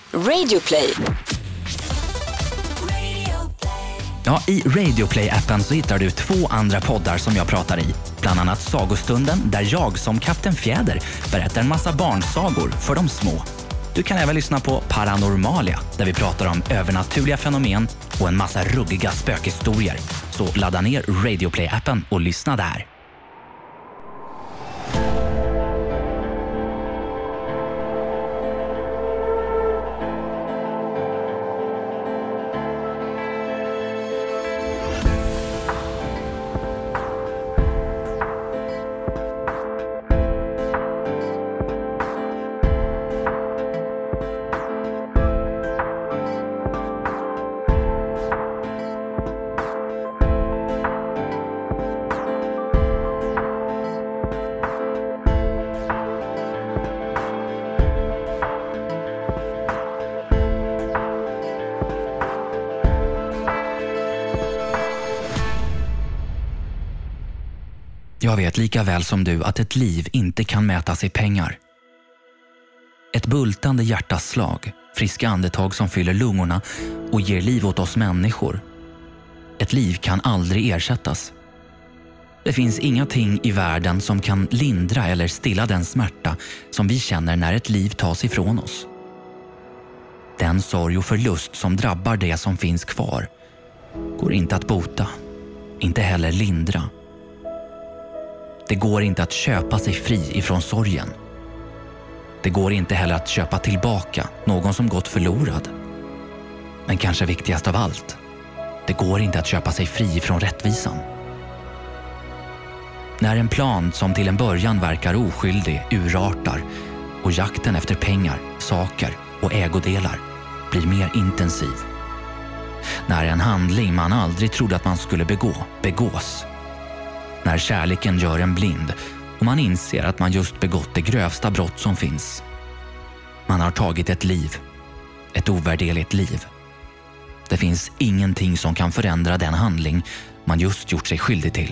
Radioplay. Ja, i Radioplay-appen så hittar du 2 andra poddar som jag pratar i. Bland annat Sagostunden, där jag som Kapten Fjäder berättar en massa barnsagor för de små. Du kan även lyssna på Paranormalia, där vi pratar om övernaturliga fenomen och en massa ruggiga spökhistorier. Så ladda ner Radioplay-appen och lyssna där. Jag vet lika väl som du att ett liv inte kan mätas i pengar. Ett bultande hjärtaslag, friska andetag som fyller lungorna och ger liv åt oss människor. Ett liv kan aldrig ersättas. Det finns ingenting i världen som kan lindra eller stilla den smärta som vi känner när ett liv tas ifrån oss. Den sorg och förlust som drabbar det som finns kvar går inte att bota, inte heller lindra. Det går inte att köpa sig fri ifrån sorgen. Det går inte heller att köpa tillbaka någon som gått förlorad. Men kanske viktigast av allt, det går inte att köpa sig fri ifrån rättvisan. När en plan som till en början verkar oskyldig urartar och jakten efter pengar, saker och ägodelar blir mer intensiv. När en handling man aldrig trodde att man skulle begås. När kärleken gör en blind och man inser att man just begått det grövsta brott som finns. Man har tagit ett liv, ett ovärderligt liv. Det finns ingenting som kan förändra den handling man just gjort sig skyldig till.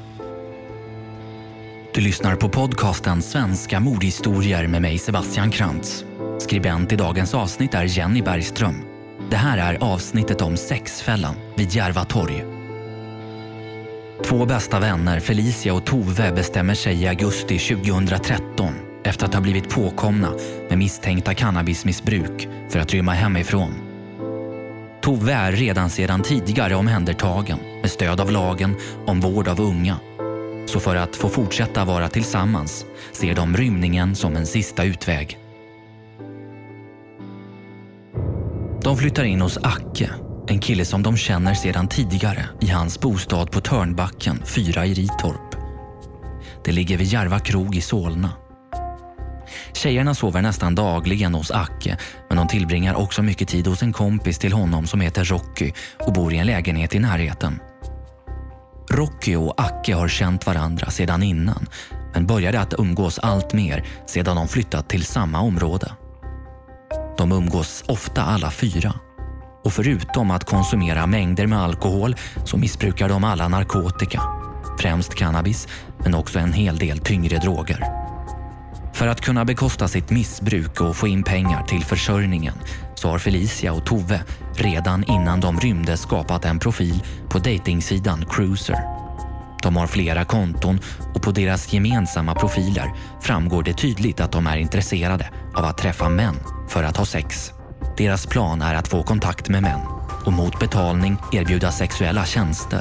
Du lyssnar på podcasten Svenska mordhistorier med mig Sebastian Krantz. Skribent i dagens avsnitt är Jenny Bergström. Det här är avsnittet om sexfällan vid Järva torg. 2 bästa vänner, Felicia och Tove, bestämmer sig i augusti 2013 efter att ha blivit påkomna med misstänkta cannabismissbruk för att rymma hemifrån. Tove är redan sedan tidigare omhändertagen med stöd av lagen om vård av unga. Så för att få fortsätta vara tillsammans ser de rymningen som en sista utväg. De flyttar in hos Acke, en kille som de känner sedan tidigare, i hans bostad på Törnbacken 4 i Ritorp. Det ligger vid Järva krog i Solna. Tjejerna sover nästan dagligen hos Acke, men de tillbringar också mycket tid hos en kompis till honom som heter Rocky och bor i en lägenhet i närheten. Rocky och Acke har känt varandra sedan innan, men började att umgås allt mer sedan de flyttat till samma område. De umgås ofta alla 4. Och förutom att konsumera mängder med alkohol så missbrukar de alla narkotika. Främst cannabis, men också en hel del tyngre droger. För att kunna bekosta sitt missbruk och få in pengar till försörjningen så har Felicia och Tove redan innan de rymde skapat en profil på datingsidan Cruiser. De har flera konton och på deras gemensamma profiler framgår det tydligt att de är intresserade av att träffa män för att ha sex. Deras plan är att få kontakt med män och mot betalning erbjuda sexuella tjänster.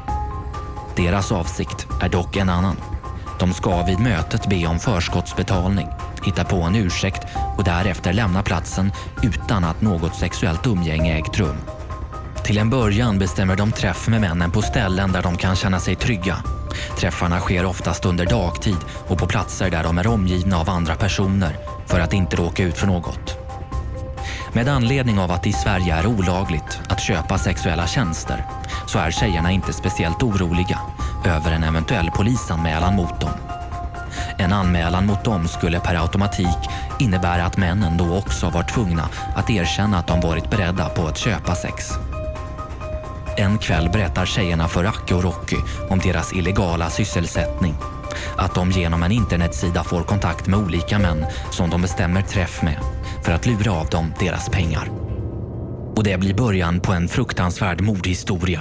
Deras avsikt är dock en annan. De ska vid mötet be om förskottsbetalning, hitta på en ursäkt och därefter lämna platsen utan att något sexuellt umgänge ägt rum. Till en början bestämmer de träff med männen på ställen där de kan känna sig trygga. Träffarna sker oftast under dagtid och på platser där de är omgivna av andra personer för att inte råka ut för något. Med anledning av att det i Sverige är olagligt att köpa sexuella tjänster så är tjejerna inte speciellt oroliga över en eventuell polisanmälan mot dem. En anmälan mot dem skulle per automatik innebära att männen då också var tvungna att erkänna att de varit beredda på att köpa sex. En kväll berättar tjejerna för Acke och Rocky om deras illegala sysselsättning. Att de genom en internetsida får kontakt med olika män som de bestämmer träff med för att lura av dem deras pengar. Och det blir början på en fruktansvärd mordhistoria.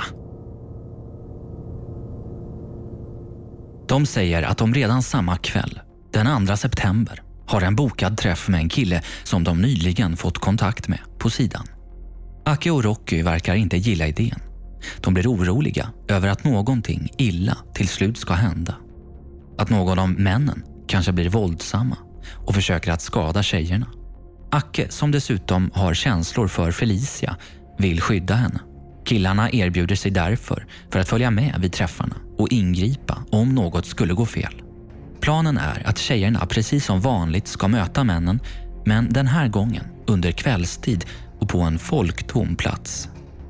De säger att de redan samma kväll, den 2 september, har en bokad träff med en kille som de nyligen fått kontakt med på sidan. Aki och Rocky verkar inte gilla idén. De blir oroliga över att någonting illa till slut ska hända. Att någon av männen kanske blir våldsamma och försöker att skada tjejerna. Aki, som dessutom har känslor för Felicia, vill skydda henne. Killarna erbjuder sig därför för att följa med vid träffarna och ingripa om något skulle gå fel. Planen är att tjejerna precis som vanligt ska möta männen, men den här gången under kvällstid och på en folktom plats.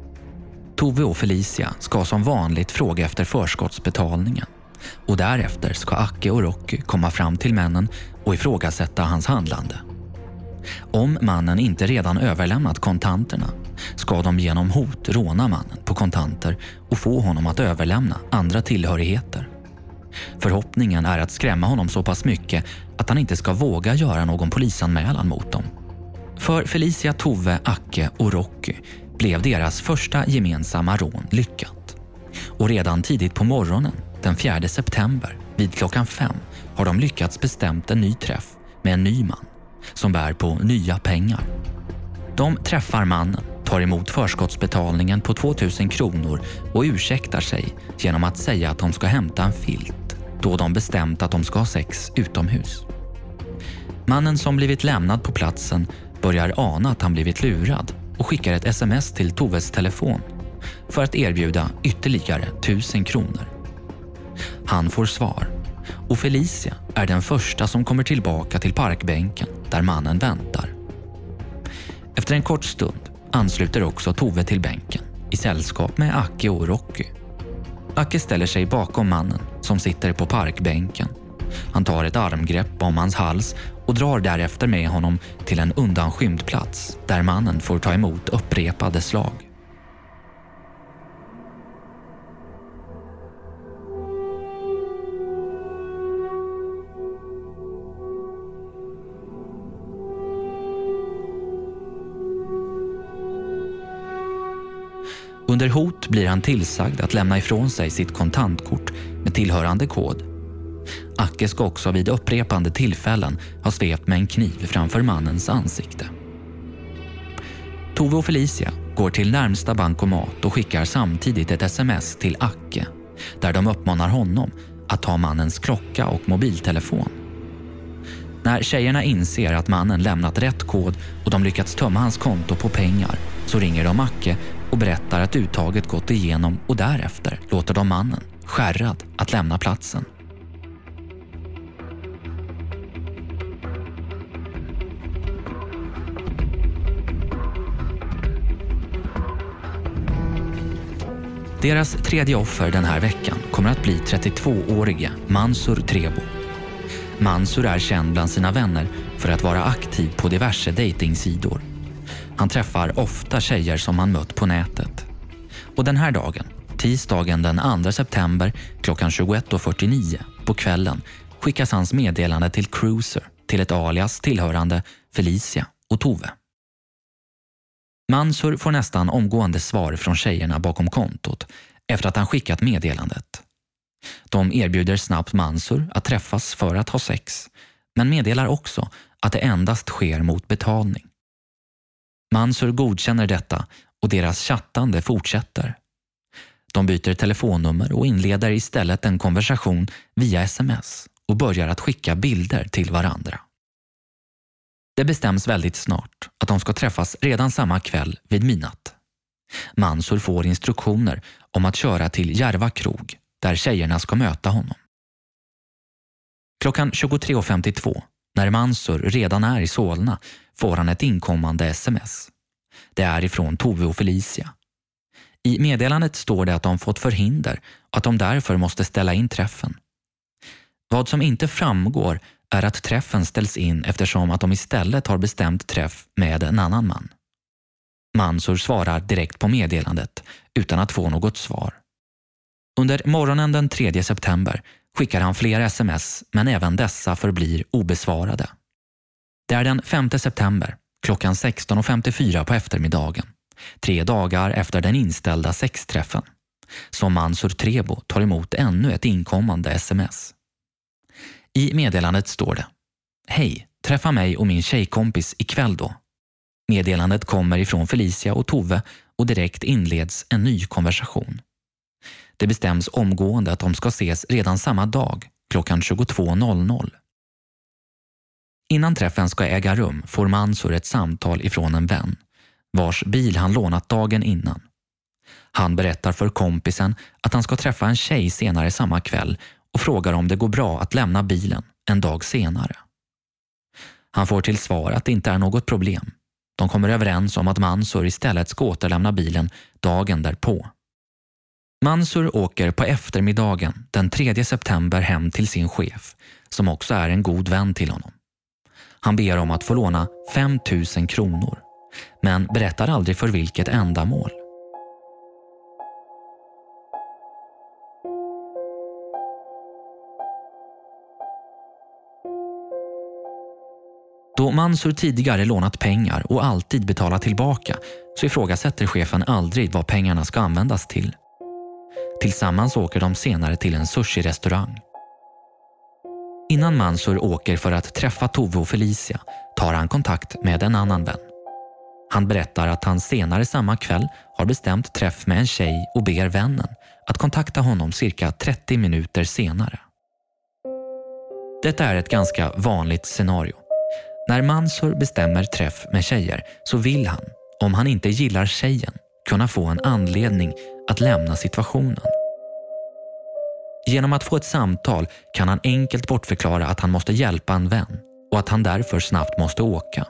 Tove och Felicia ska som vanligt fråga efter förskottsbetalningen och därefter ska Aki och Rocky komma fram till männen och ifrågasätta hans handlande. Om mannen inte redan överlämnat kontanterna ska de genom hot råna mannen på kontanter och få honom att överlämna andra tillhörigheter. Förhoppningen är att skrämma honom så pass mycket att han inte ska våga göra någon polisanmälan mot dem. För Felicia, Tove, Aki och Rocky blev deras första gemensamma rån lyckat. Och redan tidigt på morgonen, den 4 september, vid klockan 5, har de lyckats bestämt en ny träff med en ny man som bär på nya pengar. De träffar mannen, tar emot förskottsbetalningen på 2000 kronor och ursäktar sig genom att säga att de ska hämta en filt då de bestämt att de ska ha sex utomhus. Mannen som blivit lämnad på platsen börjar ana att han blivit lurad och skickar ett sms till Toves telefon för att erbjuda ytterligare 1000 kronor. Han får svar och Felicia är den första som kommer tillbaka till parkbänken där mannen väntar. Efter en kort stund ansluter också Tove till bänken i sällskap med Aki och Rocky. Aki ställer sig bakom mannen som sitter på parkbänken. Han tar ett armgrepp om hans hals och drar därefter med honom till en undanskymd plats där mannen får ta emot upprepade slag. Under hot blir han tillsagd att lämna ifrån sig sitt kontantkort med tillhörande kod. Aki ska också vid upprepande tillfällen ha svept med en kniv framför mannens ansikte. Tove och Felicia går till närmsta bankomat och skickar samtidigt ett sms till Aki där de uppmanar honom att ta mannens klocka och mobiltelefon. När tjejerna inser att mannen lämnat rätt kod och de lyckats tömma hans konto på pengar så ringer de Aki och berättar att uttaget gått igenom och därefter låter de mannen, skärrad, att lämna platsen. Deras tredje offer den här veckan kommer att bli 32-årige Mansur Trebo. Mansur är känd bland sina vänner för att vara aktiv på diverse datingsidor. Han träffar ofta tjejer som han mött på nätet. Och den här dagen, tisdagen den 2 september klockan 21:49 på kvällen skickas hans meddelande till Cruiser till ett alias tillhörande Felicia och Tove. Mansur får nästan omgående svar från tjejerna bakom kontot efter att han skickat meddelandet. De erbjuder snabbt Mansur att träffas för att ha sex, men meddelar också att det endast sker mot betalning. Mansur godkänner detta och deras chattande fortsätter. De byter telefonnummer och inleder istället en konversation via sms och börjar att skicka bilder till varandra. Det bestäms väldigt snart att de ska träffas redan samma kväll vid midnatt. Mansur får instruktioner om att köra till Järva krog där tjejerna ska möta honom. Klockan 23:52, när Mansur redan är i Solna, får han ett inkommande sms. Det är ifrån Tove och Felicia. I meddelandet står det att de fått förhinder och att de därför måste ställa in träffen. Vad som inte framgår är att träffen ställs in eftersom att de istället har bestämt träff med en annan man. Mansur svarar direkt på meddelandet utan att få något svar. Under morgonen den 3 september skickar han fler sms, men även dessa förblir obesvarade. Det är den 5 september klockan 16.54 på eftermiddagen, 3 dagar efter den inställda sexträffen, som Mansur Trebo tar emot ännu ett inkommande sms. I meddelandet står det: Hej, träffa mig och min tjejkompis ikväll då. Meddelandet kommer ifrån Felicia och Tove och direkt inleds en ny konversation. Det bestäms omgående att de ska ses redan samma dag, klockan 22.00. Innan träffen ska äga rum får Mansur ett samtal ifrån en vän, vars bil han lånat dagen innan. Han berättar för kompisen att han ska träffa en tjej senare samma kväll och frågar om det går bra att lämna bilen en dag senare. Han får till svar att det inte är något problem. De kommer överens om att Mansur istället ska återlämna bilen dagen därpå. Mansur åker på eftermiddagen den 3 september hem till sin chef, som också är en god vän till honom. Han ber om att få låna 5 000 kronor, men berättar aldrig för vilket ändamål. Då Mansur tidigare lånat pengar och alltid betalat tillbaka så ifrågasätter chefen aldrig vad pengarna ska användas till. Tillsammans åker de senare till en sushi-restaurang. Innan Mansur åker för att träffa Tove och Felicia tar han kontakt med en annan vän. Han berättar att han senare samma kväll har bestämt träff med en tjej och ber vännen att kontakta honom cirka 30 minuter senare. Detta är ett ganska vanligt scenario. När Mansur bestämmer träff med tjejer så vill han, om han inte gillar tjejen, kunna få en anledning att lämna situationen. Genom att få ett samtal kan han enkelt bortförklara att han måste hjälpa en vän och att han därför snabbt måste åka.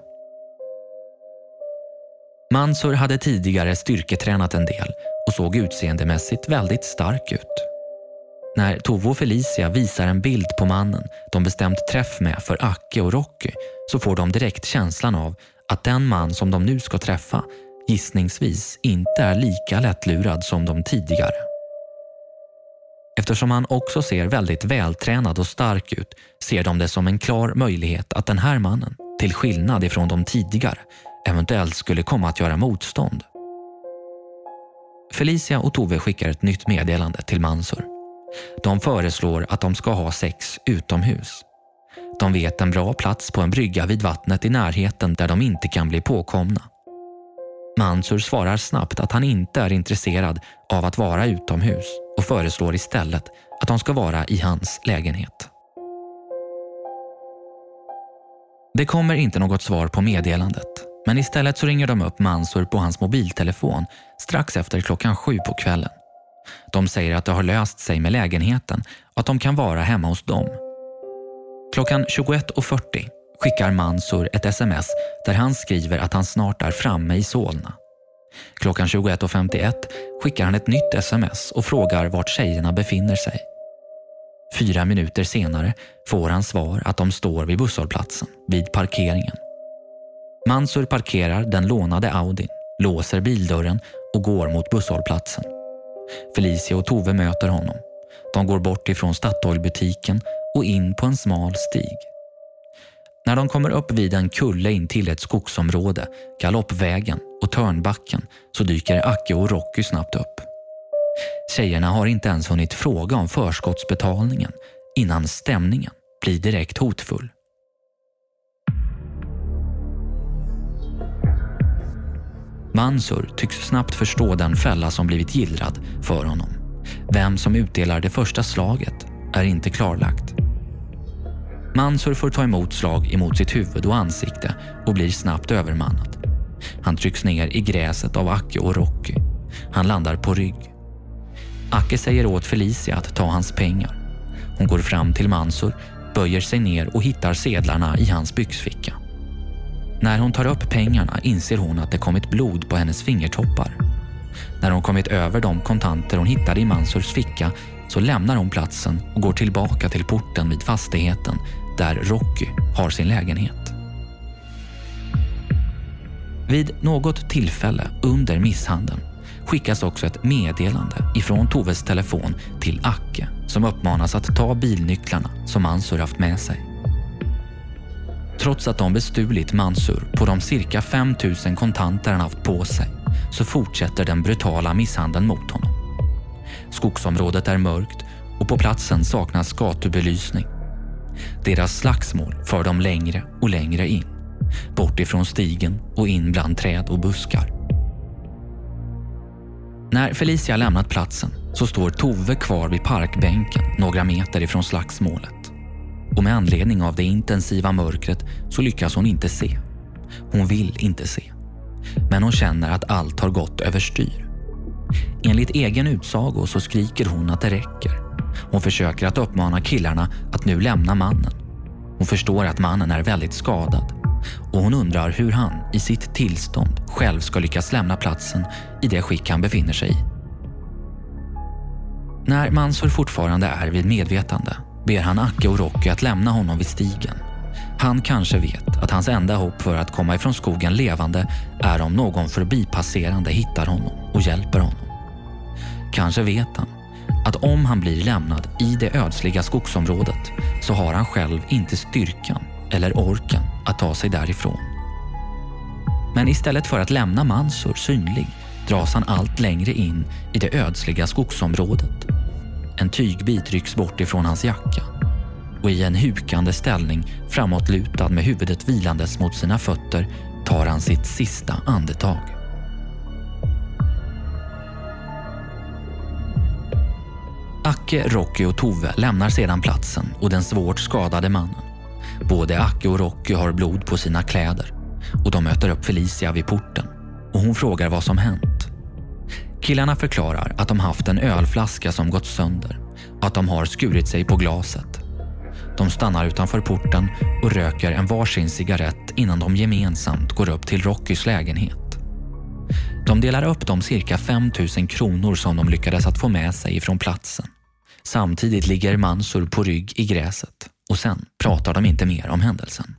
Mansur hade tidigare styrketränat en del och såg utseendemässigt väldigt stark ut. När Tove och Felicia visar en bild på mannen de bestämt träff med för Acke och Rocky så får de direkt känslan av att den man som de nu ska träffa gissningsvis inte är lika lättlurad som de tidigare. Eftersom han också ser väldigt vältränad och stark ut ser de det som en klar möjlighet att den här mannen, till skillnad ifrån de tidigare, eventuellt skulle komma att göra motstånd. Felicia och Tove skickar ett nytt meddelande till Mansur. De föreslår att de ska ha sex utomhus. De vet en bra plats på en brygga vid vattnet i närheten där de inte kan bli påkomna. Mansur svarar snabbt att han inte är intresserad av att vara utomhus och föreslår istället att de ska vara i hans lägenhet. Det kommer inte något svar på meddelandet, men istället så ringer de upp Mansur på hans mobiltelefon strax efter klockan 7 på kvällen. De säger att det har löst sig med lägenheten och att de kan vara hemma hos dem. Klockan 21.40 skickar Mansur ett sms där han skriver att han snart är framme i Solna. Klockan 21.51 skickar han ett nytt sms och frågar vart tjejerna befinner sig. 4 minuter senare får han svar att de står vid busshållplatsen, vid parkeringen. Mansur parkerar den lånade Audin, låser bildörren och går mot busshållplatsen. Felicia och Tove möter honom. De går bort ifrån Statoil-butiken och in på en smal stig. När de kommer upp vid en kulle in till ett skogsområde, galoppvägen och Törnbacken så dyker Acke och Rocky snabbt upp. Tjejerna har inte ens hunnit fråga om förskottsbetalningen innan stämningen blir direkt hotfull. Mansur tycks snabbt förstå den fälla som blivit gillrad för honom. Vem som utdelar det första slaget är inte klarlagt. Mansur får ta emot slag emot sitt huvud och ansikte och blir snabbt övermannad. Han trycks ner i gräset av Acke och Rocky. Han landar på rygg. Acke säger åt Felicia att ta hans pengar. Hon går fram till Mansur, böjer sig ner och hittar sedlarna i hans byxficka. När hon tar upp pengarna inser hon att det kommit blod på hennes fingertoppar. När hon kommit över de kontanter hon hittade i Mansurs ficka så lämnar hon platsen och går tillbaka till porten vid fastigheten där Rocky har sin lägenhet. Vid något tillfälle under misshandeln skickas också ett meddelande ifrån Toves telefon till Acke som uppmanas att ta bilnycklarna som Mansur haft med sig. Trots att de bestulit Mansur på de cirka 5 000 kontanter han haft på sig så fortsätter den brutala misshandeln mot honom. Skogsområdet är mörkt och på platsen saknas gatubelysning. Deras slagsmål för dem längre och längre in, bort ifrån stigen och in bland träd och buskar. När Felicia lämnat platsen så står Tove kvar vid parkbänken några meter ifrån slagsmålet. Och med anledning av det intensiva mörkret så lyckas hon inte se. Hon vill inte se. Men hon känner att allt har gått överstyr. Enligt egen utsago så skriker hon att det räcker. Hon försöker att uppmana killarna att nu lämna mannen. Hon förstår att mannen är väldigt skadad. Och hon undrar hur han i sitt tillstånd själv ska lyckas lämna platsen i det skick han befinner sig i. När Mansur fortfarande är vid medvetande ber han Acke och Rocky att lämna honom vid stigen. Han kanske vet att hans enda hopp för att komma ifrån skogen levande är om någon förbipasserande hittar honom och hjälper honom. Kanske vet han att om han blir lämnad i det ödsliga skogsområdet så har han själv inte styrkan eller orken att ta sig därifrån. Men istället för att lämna Mansur synlig dras han allt längre in i det ödsliga skogsområdet. En tygbit rycks bort ifrån hans jacka och i en hukande ställning framåtlutad med huvudet vilandes mot sina fötter tar han sitt sista andetag. Acke, Rocky och Tove lämnar sedan platsen och den svårt skadade mannen. Både Acke och Rocky har blod på sina kläder och de möter upp Felicia vid porten och hon frågar vad som hänt. Killarna förklarar att de haft en ölflaska som gått sönder och att de har skurit sig på glaset. De stannar utanför porten och röker en varsin cigarett innan de gemensamt går upp till Rockys lägenhet. De delar upp de cirka 5 000 kronor som de lyckades att få med sig ifrån platsen. Samtidigt ligger Mansur på rygg i gräset och sen pratar de inte mer om händelsen.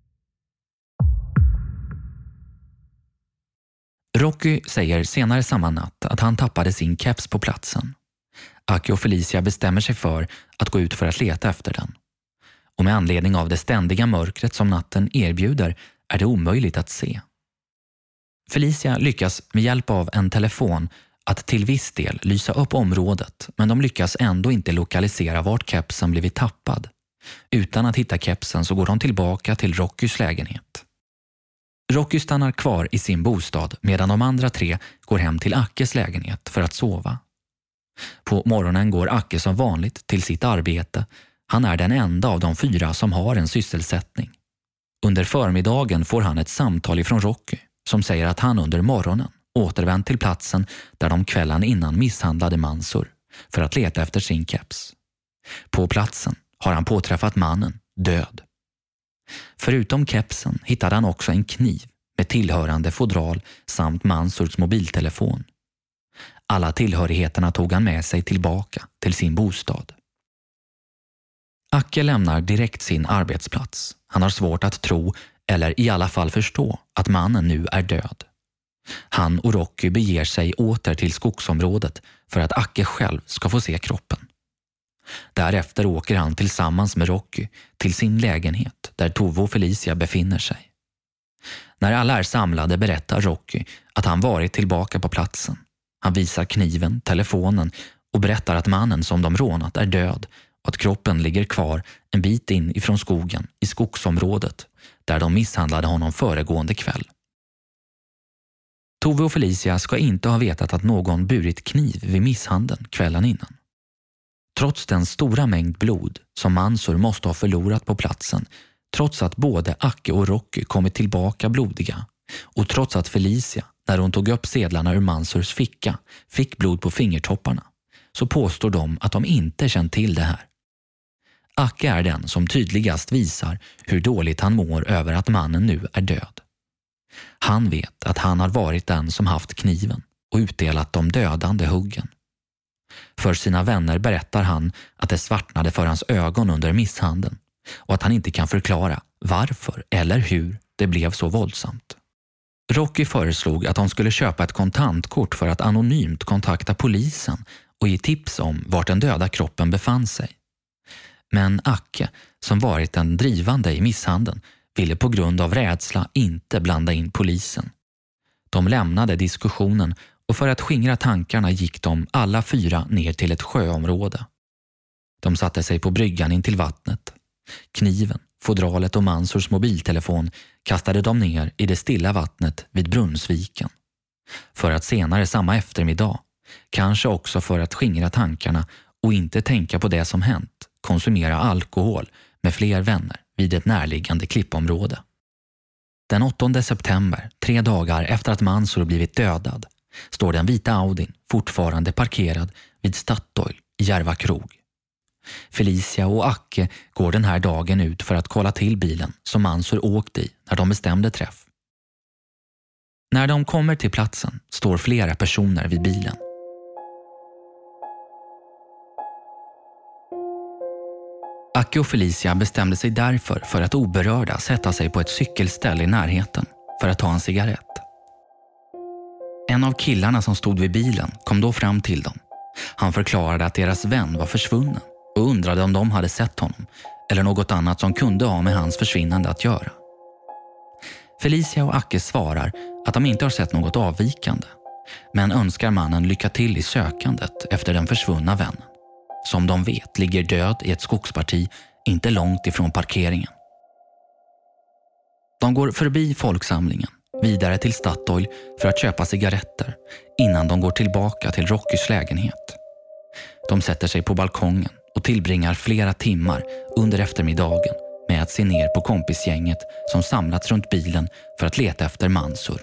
Rocky säger senare samma natt att han tappade sin keps på platsen. Acke och Felicia bestämmer sig för att gå ut för att leta efter den. Och med anledning av det ständiga mörkret som natten erbjuder är det omöjligt att se. Felicia lyckas med hjälp av en telefon att till viss del lysa upp området, men de lyckas ändå inte lokalisera vart kepsen blivit tappad. Utan att hitta kepsen så går de tillbaka till Rockys lägenhet. Rocky stannar kvar i sin bostad medan de andra 3 går hem till Ackes lägenhet för att sova. På morgonen går Acke som vanligt till sitt arbete. Han är den enda av de 4 som har en sysselsättning. Under förmiddagen får han ett samtal ifrån Rocky som säger att han under morgonen återvänt till platsen där de kvällen innan misshandlade Mansur för att leta efter sin keps. På platsen har han påträffat mannen död. Förutom kepsen hittade han också en kniv med tillhörande fodral samt Mansurs mobiltelefon. Alla tillhörigheterna tog han med sig tillbaka till sin bostad. Acke lämnar direkt sin arbetsplats. Han har svårt att tro, eller i alla fall förstå, att mannen nu är död. Han och Rocky beger sig åter till skogsområdet för att Acke själv ska få se kroppen. Därefter åker han tillsammans med Rocky till sin lägenhet där Tove och Felicia befinner sig. När alla är samlade berättar Rocky att han varit tillbaka på platsen. Han visar kniven, telefonen och berättar att mannen som de rånat är död och att kroppen ligger kvar en bit in ifrån skogen i skogsområdet där de misshandlade honom föregående kväll. Tove och Felicia ska inte ha vetat att någon burit kniv vid misshandeln kvällen innan. Trots den stora mängd blod som Mansur måste ha förlorat på platsen, trots att både Acke och Rocky kommit tillbaka blodiga och trots att Felicia, när hon tog upp sedlarna ur Mansurs ficka, fick blod på fingertopparna, så påstår de att de inte känt till det här. Acke är den som tydligast visar hur dåligt han mår över att mannen nu är död. Han vet att han har varit den som haft kniven och utdelat de dödande huggen. För sina vänner berättar han att det svartnade för hans ögon under misshandeln och att han inte kan förklara varför eller hur det blev så våldsamt. Rocky föreslog att de skulle köpa ett kontantkort för att anonymt kontakta polisen och ge tips om vart den döda kroppen befann sig. Men Acke, som varit den drivande i misshandeln, ville på grund av rädsla inte blanda in polisen. De lämnade diskussionen och för att skingra tankarna gick de alla 4 ner till ett sjöområde. De satte sig på bryggan in till vattnet. Kniven, fodralet och Mansurs mobiltelefon kastade de ner i det stilla vattnet vid Brunnsviken. För att senare samma eftermiddag, kanske också för att skingra tankarna och inte tänka på det som hänt, konsumera alkohol med fler vänner vid ett närliggande klippområde. Den 8 september, 3 dagar efter att Mansur blivit dödad, står den vita Audin fortfarande parkerad vid Statoil i Järva krog. Felicia och Acke går den här dagen ut för att kolla till bilen som Mansur åkte i när de bestämde träff. När de kommer till platsen står flera personer vid bilen. Acke och Felicia bestämde sig därför för att oberörda sätta sig på ett cykelställ i närheten för att ta en cigarett. En av killarna som stod vid bilen kom då fram till dem. Han förklarade att deras vän var försvunnen och undrade om de hade sett honom eller något annat som kunde ha med hans försvinnande att göra. Felicia och Acke svarar att de inte har sett något avvikande, men önskar mannen lycka till i sökandet efter den försvunna vännen. Som de vet ligger död i ett skogsparti inte långt ifrån parkeringen. De går förbi folksamlingen, vidare till Statoil för att köpa cigaretter innan de går tillbaka till Rockys lägenhet. De sätter sig på balkongen och tillbringar flera timmar under eftermiddagen med att se ner på kompisgänget som samlats runt bilen för att leta efter Mansur.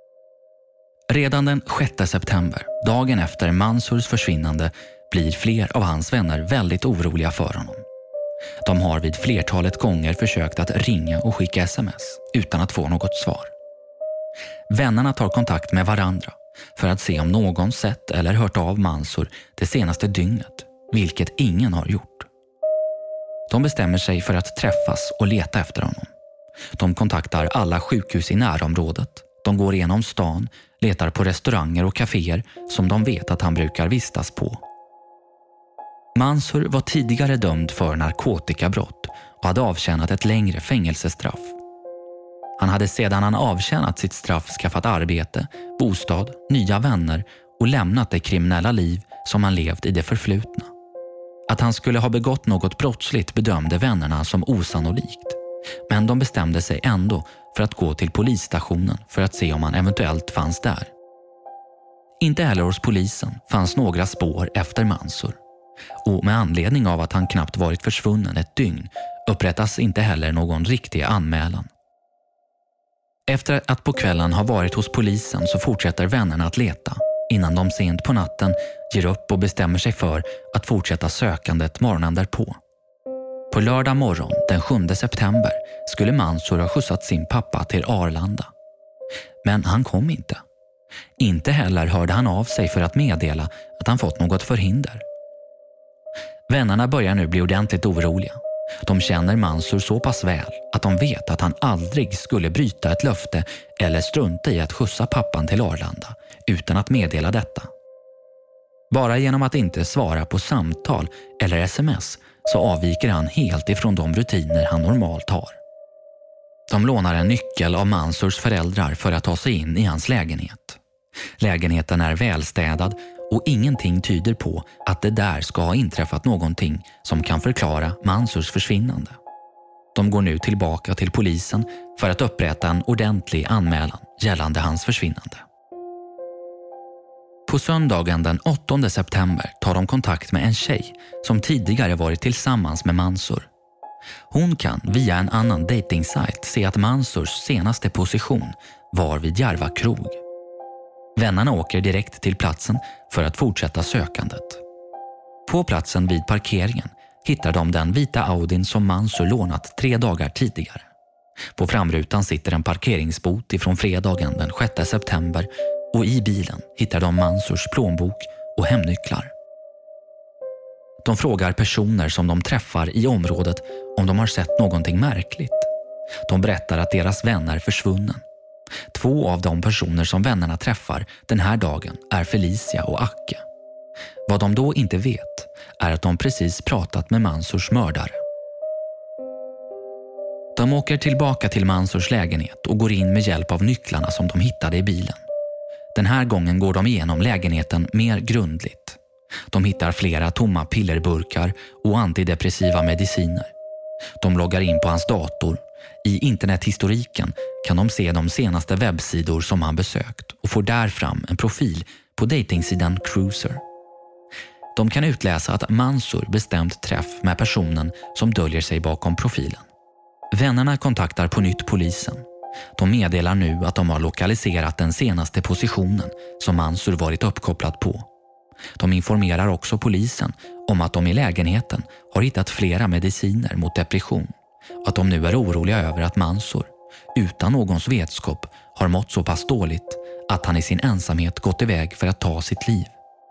Redan den 6 september, dagen efter Mansurs försvinnande, blir fler av hans vänner väldigt oroliga för honom. De har vid flertalet gånger försökt att ringa och skicka sms utan att få något svar. Vännerna tar kontakt med varandra för att se om någon sett eller hört av Mansur det senaste dygnet, vilket ingen har gjort. De bestämmer sig för att träffas och leta efter honom. De kontaktar alla sjukhus i närområdet. De går igenom stan, letar på restauranger och kaféer som de vet att han brukar vistas på. Mansur var tidigare dömd för narkotikabrott och hade avtjänat ett längre fängelsestraff. Han hade sedan han avtjänat sitt straff skaffat arbete, bostad, nya vänner och lämnat det kriminella liv som han levt i det förflutna. Att han skulle ha begått något brottsligt bedömde vännerna som osannolikt, men de bestämde sig ändå för att gå till polisstationen för att se om han eventuellt fanns där. Inte heller hos polisen fanns några spår efter Mansur. Och med anledning av att han knappt varit försvunnen ett dygn upprättas inte heller någon riktig anmälan. Efter att på kvällen ha varit hos polisen så fortsätter vännerna att leta innan de sent på natten ger upp och bestämmer sig för att fortsätta sökandet morgonen därpå. På lördag morgon den 7 september skulle Mansur ha skjutsat sin pappa till Arlanda. Men han kom inte. Inte heller hörde han av sig för att meddela att han fått något förhinder. Vännerna börjar nu bli ordentligt oroliga. De känner Mansur så pass väl att de vet att han aldrig skulle bryta ett löfte eller strunta i att skjutsa pappan till Arlanda utan att meddela detta. Bara genom att inte svara på samtal eller sms så avviker han helt ifrån de rutiner han normalt har. De lånar en nyckel av Mansurs föräldrar för att ta sig in i hans lägenhet. Lägenheten är välstädad och ingenting tyder på att det där ska ha inträffat någonting som kan förklara Mansurs försvinnande. De går nu tillbaka till polisen för att upprätta en ordentlig anmälan gällande hans försvinnande. På söndagen den 8 september tar de kontakt med en tjej som tidigare varit tillsammans med Mansur. Hon kan via en annan datingsajt se att Mansurs senaste position var vid Järva krog. Vännerna åker direkt till platsen för att fortsätta sökandet. På platsen vid parkeringen hittar de den vita Audin som Mansur lånat 3 dagar tidigare. På framrutan sitter en parkeringsbot ifrån fredagen den 6 september och i bilen hittar de Mansurs plånbok och hemnycklar. De frågar personer som de träffar i området om de har sett någonting märkligt. De berättar att deras vän är försvunnen. 2 av de personer som vännerna träffar den här dagen är Felicia och Acke. Vad de då inte vet är att de precis pratat med Mansurs mördare. De åker tillbaka till Mansurs lägenhet och går in med hjälp av nycklarna som de hittade i bilen. Den här gången går de igenom lägenheten mer grundligt. De hittar flera tomma pillerburkar och antidepressiva mediciner. De loggar in på hans dator. I internethistoriken kan de se de senaste webbsidor som han besökt och får där fram en profil på datingsidan Cruiser. De kan utläsa att Mansur bestämt träff med personen som döljer sig bakom profilen. Vännerna kontaktar på nytt polisen. De meddelar nu att de har lokaliserat den senaste positionen som Mansur varit uppkopplad på. De informerar också polisen om att de i lägenheten har hittat flera mediciner mot depression och att de nu är oroliga över att Mansur, utan någons vetskap, har mått så pass dåligt att han i sin ensamhet gått iväg för att ta sitt liv.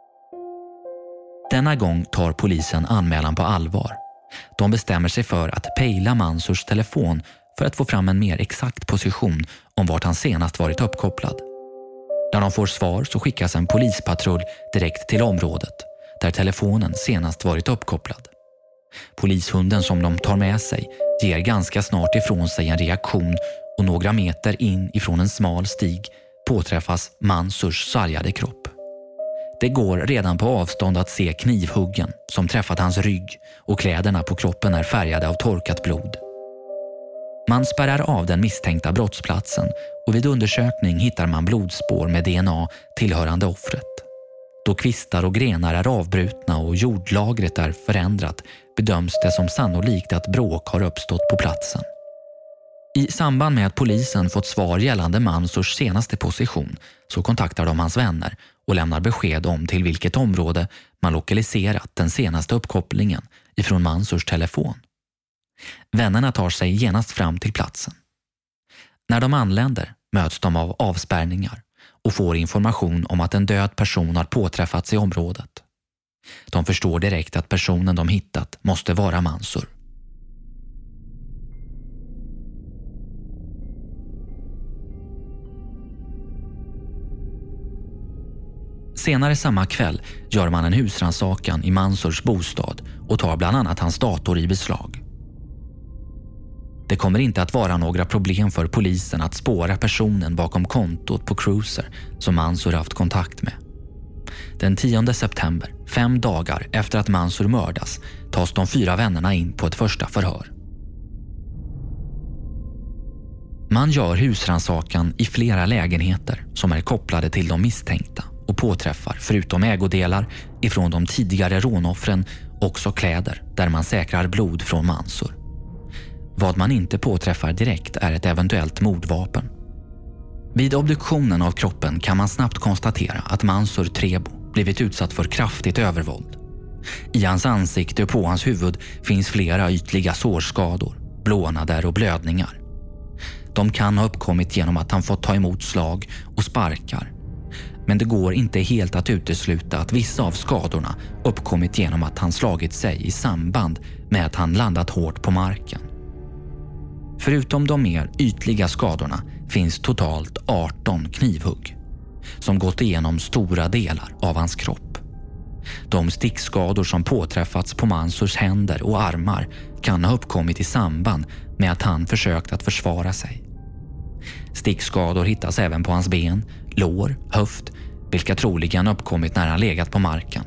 Denna gång tar polisen anmälan på allvar. De bestämmer sig för att pejla Mansurs telefon för att få fram en mer exakt position om vart han senast varit uppkopplad. När de får svar så skickas en polispatrull direkt till området där telefonen senast varit uppkopplad. Polishunden som de tar med sig ger ganska snart ifrån sig en reaktion och några meter in ifrån en smal stig påträffas Mansurs sargade kropp. Det går redan på avstånd att se knivhuggen som träffat hans rygg och kläderna på kroppen är färgade av torkat blod. Man spärrar av den misstänkta brottsplatsen och vid undersökning hittar man blodspår med DNA tillhörande offret. Då kvistar och grenar är avbrutna och jordlagret är förändrat bedöms det som sannolikt att bråk har uppstått på platsen. I samband med att polisen fått svar gällande Mansurs senaste position så kontaktar de hans vänner och lämnar besked om till vilket område man lokaliserat den senaste uppkopplingen ifrån Mansurs telefon. Vännerna tar sig genast fram till platsen. När de anländer möts de av avspärrningar och får information om att en död person har påträffats i området. De förstår direkt att personen de hittat måste vara Mansur. Senare samma kväll gör man en husrannsakan i Mansurs bostad och tar bland annat hans dator i beslag. Det kommer inte att vara några problem för polisen att spåra personen bakom kontot på Cruiser som Mansur haft kontakt med. Den 10 september, 5 dagar efter att Mansur mördas, tas de 4 vännerna in på ett första förhör. Man gör husrannsakan i flera lägenheter som är kopplade till de misstänkta och påträffar, förutom ägodelar ifrån de tidigare rånoffren, också kläder där man säkrar blod från Mansur. Vad man inte påträffar direkt är ett eventuellt mordvapen. Vid obduktionen av kroppen kan man snabbt konstatera att Mansur Trebo blivit utsatt för kraftigt övervåld. I hans ansikte och på hans huvud finns flera ytliga sårskador, blånader och blödningar. De kan ha uppkommit genom att han fått ta emot slag och sparkar. Men det går inte helt att utesluta att vissa av skadorna uppkommit genom att han slagit sig i samband med att han landat hårt på marken. Förutom de mer ytliga skadorna finns totalt 18 knivhugg som gått igenom stora delar av hans kropp. De stickskador som påträffats på Mansurs händer och armar kan ha uppkommit i samband med att han försökt att försvara sig. Stickskador hittas även på hans ben, lår, höft, vilka troligen uppkommit när han legat på marken.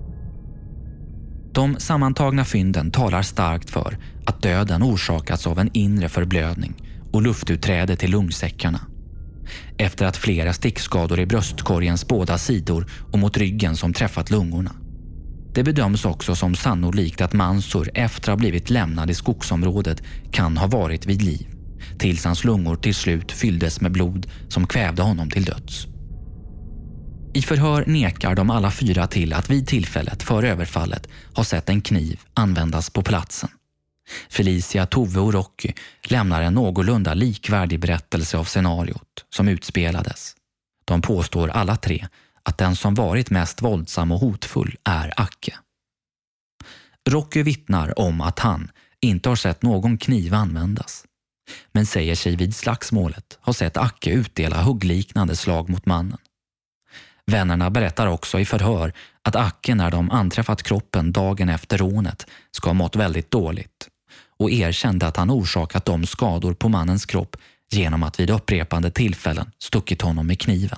De sammantagna fynden talar starkt för att döden orsakats av en inre förblödning och luftutträde till lungsäckarna. Efter att flera stickskador i bröstkorgens båda sidor och mot ryggen som träffat lungorna. Det bedöms också som sannolikt att Mansur efter att ha blivit lämnad i skogsområdet kan ha varit vid liv, tills hans lungor till slut fylldes med blod som kvävde honom till döds. I förhör nekar de alla 4 till att vid tillfället för överfallet har sett en kniv användas på platsen. Felicia, Tove och Rocky lämnar en någorlunda likvärdig berättelse av scenariot som utspelades. De påstår alla 3 att den som varit mest våldsam och hotfull är Acke. Rocky vittnar om att han inte har sett någon kniv användas, men säger sig vid slagsmålet ha sett Acke utdela huggliknande slag mot mannen. Vännerna berättar också i förhör att Acke när de anträffat kroppen dagen efter rånet ska ha mått väldigt dåligt och erkände att han orsakat de skador på mannens kropp genom att vid upprepade tillfällen stuckit honom med kniven.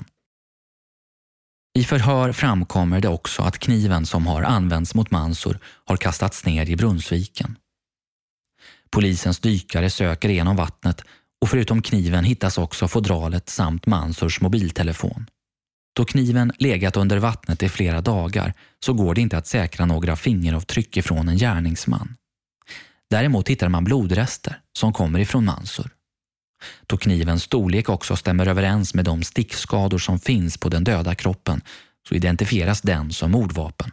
I förhör framkommer det också att kniven som har använts mot Mansour har kastats ner i Brunnsviken. Polisens dykare söker igenom vattnet och förutom kniven hittas också fodralet samt Mansours mobiltelefon. Då kniven legat under vattnet i flera dagar så går det inte att säkra några fingeravtryck ifrån en gärningsman. Däremot hittar man blodrester som kommer ifrån Mansour. Då knivens storlek också stämmer överens med de stickskador som finns på den döda kroppen så identifieras den som mordvapen.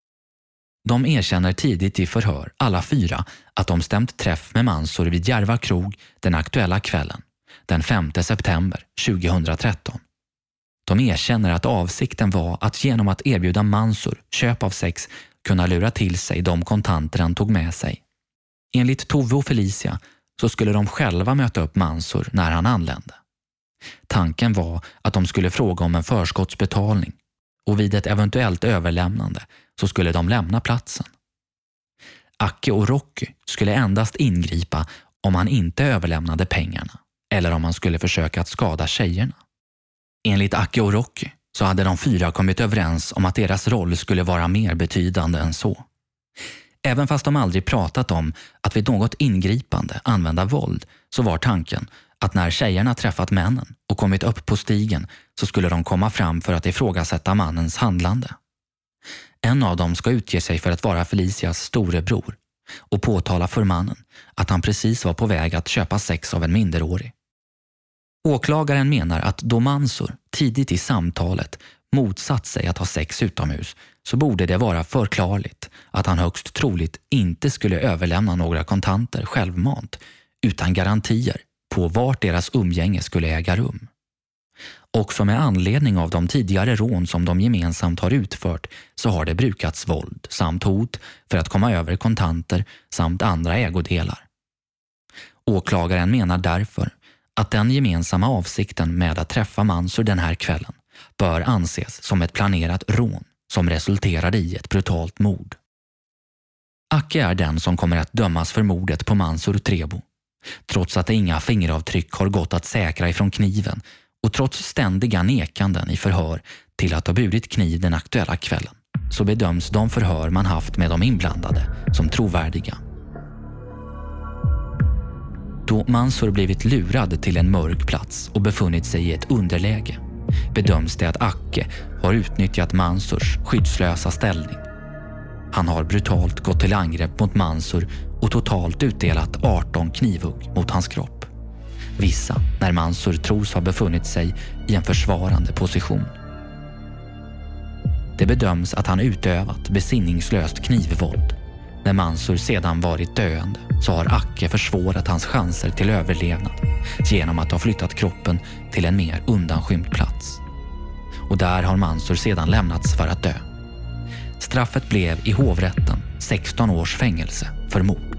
De erkänner tidigt i förhör, alla 4, att de stämt träff med Mansour vid Järva krog den aktuella kvällen, den 5 september 2013. De erkänner att avsikten var att genom att erbjuda Mansour köp av sex kunna lura till sig de kontanter han tog med sig. Enligt Tove och Felicia så skulle de själva möta upp Mansour när han anlände. Tanken var att de skulle fråga om en förskottsbetalning och vid ett eventuellt överlämnande så skulle de lämna platsen. Acke och Rocky skulle endast ingripa om han inte överlämnade pengarna eller om han skulle försöka att skada tjejerna. Enligt Acke och Rocky så hade de 4 kommit överens om att deras roll skulle vara mer betydande än så. Även fast de aldrig pratat om att vid något ingripande använda våld så var tanken att när tjejerna träffat männen och kommit upp på stigen så skulle de komma fram för att ifrågasätta mannens handlande. En av dem ska utge sig för att vara Felicias storebror och påtala för mannen att han precis var på väg att köpa sex av en minderårig. Åklagaren menar att då Mansour tidigt i samtalet motsatt sig att ha sex utomhus så borde det vara förklarligt att han högst troligt inte skulle överlämna några kontanter självmant utan garantier på vart deras umgänge skulle äga rum. Också med anledning av de tidigare rån som de gemensamt har utfört så har det brukats våld samt hot för att komma över kontanter samt andra ägodelar. Åklagaren menar därför att den gemensamma avsikten med att träffa Mansour den här kvällen bör anses som ett planerat rån som resulterade i ett brutalt mord. Acke är den som kommer att dömas för mordet på Mansour Trebo. Trots att inga fingeravtryck har gått att säkra ifrån kniven och trots ständiga nekanden i förhör till att ha burit kniv den aktuella kvällen så bedöms de förhör man haft med de inblandade som trovärdiga. Då Mansour blivit lurad till en mörk plats och befunnit sig i ett underläge bedöms det att Acke har utnyttjat Mansours skyddslösa ställning. Han har brutalt gått till angrepp mot Mansour och totalt utdelat 18 knivhugg mot hans kropp. Vissa när Mansour tros ha befunnit sig i en försvarande position. Det bedöms att han utövat besinningslöst knivvåld. När Mansour sedan varit döende så har Acke försvårat hans chanser till överlevnad genom att ha flyttat kroppen till en mer undanskymd plats. Och där har Mansour sedan lämnats för att dö. Straffet blev i hovrätten 16 års fängelse för mord.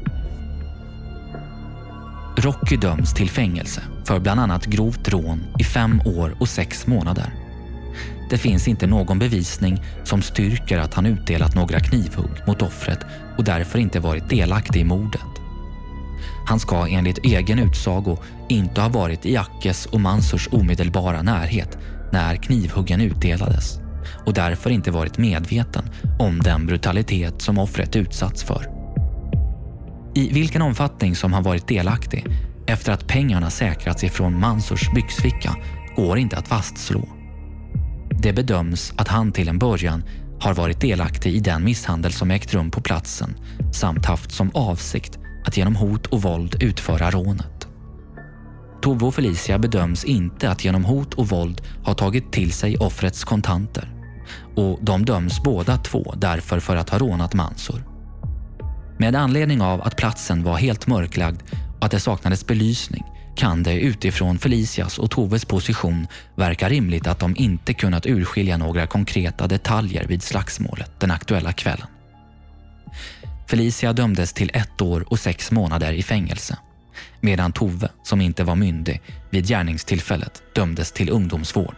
Rocky döms till fängelse för bland annat grovt rån i 5 år och 6 månader. Det finns inte någon bevisning som styrker att han utdelat några knivhugg mot offret och därför inte varit delaktig i mordet. Han ska enligt egen utsago inte ha varit i Ackes och Mansours omedelbara närhet när knivhuggen utdelades och därför inte varit medveten om den brutalitet som offret utsatts för. I vilken omfattning som han varit delaktig efter att pengarna säkrats ifrån Mansours byxficka går inte att fastslå. Det bedöms att han till en början har varit delaktig i den misshandel som ägt rum på platsen samt haft som avsikt att genom hot och våld utföra rånet. Tove och Felicia bedöms inte att genom hot och våld ha tagit till sig offrets kontanter och de döms båda två därför för att ha rånat Mansour. Med anledning av att platsen var helt mörklagd och att det saknades belysning kan det utifrån Felicias och Toves position verka rimligt att de inte kunnat urskilja några konkreta detaljer vid slagsmålet den aktuella kvällen. Felicia dömdes till 1 år och 6 månader i fängelse, medan Tove, som inte var myndig vid gärningstillfället, dömdes till ungdomsvård.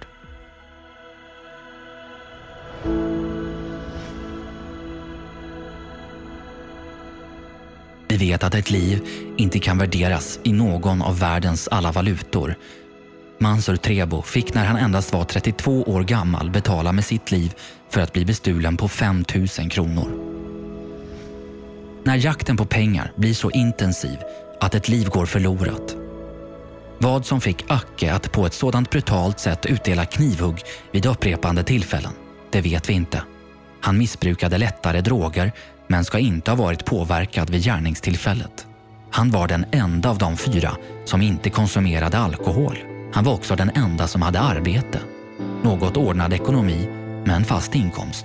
vet att ett liv inte kan värderas i någon av världens alla valutor. Mansur Trebo fick när han endast var 32 år gammal betala med sitt liv för att bli bestulen på 5 000 kronor. När jakten på pengar blir så intensiv att ett liv går förlorat. Vad som fick Acke att på ett sådant brutalt sätt utdela knivhugg vid upprepande tillfällen, det vet vi inte. Han missbrukade lättare droger men ska inte ha varit påverkad vid gärningstillfället. Han var den enda av de 4 som inte konsumerade alkohol. Han var också den enda som hade arbete. Något ordnad ekonomi med en fast inkomst.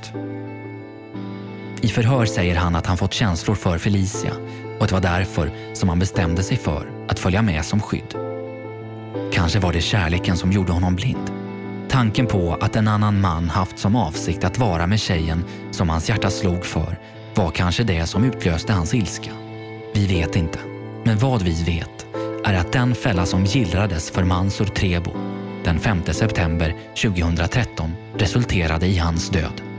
I förhör säger han att han fått känslor för Felicia och att det var därför som han bestämde sig för att följa med som skydd. Kanske var det kärleken som gjorde honom blind. Tanken på att en annan man haft som avsikt att vara med tjejen som hans hjärta slog för var kanske det som utlöste hans ilska. Vi vet inte, men vad vi vet är att den fälla som gillrades för Mansur Trebo den 5 september 2013 resulterade i hans död.